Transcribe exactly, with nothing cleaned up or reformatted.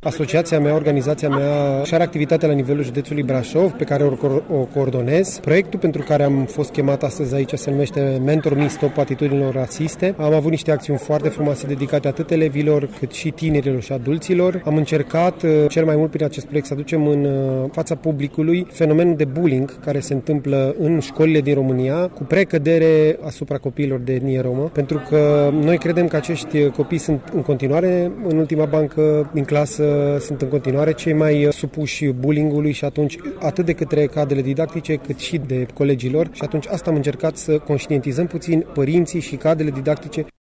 Asociația mea, organizația mea și are activitatea la nivelul județului Brașov, pe care o, o coordonez. Proiectul pentru care am fost chemat astăzi aici se numește Mentor Me Stop Atitudinilor rasiste. Am avut niște acțiuni foarte frumoase dedicate atât elevilor cât și tinerilor și adulților. Am încercat cel mai mult prin acest proiect să aducem în fața publicului fenomenul de bullying care se întâmplă în școlile din România, cu precădere asupra copiilor de etnie romă, pentru că noi credem că acești copii sunt în continuare în ultima bancă din clasă, sunt în continuare cei mai supuși bullying-ului și atunci atât de către cadrele didactice cât și de colegilor și atunci asta am încercat să conștientizăm puțin părinții și cadrele didactice.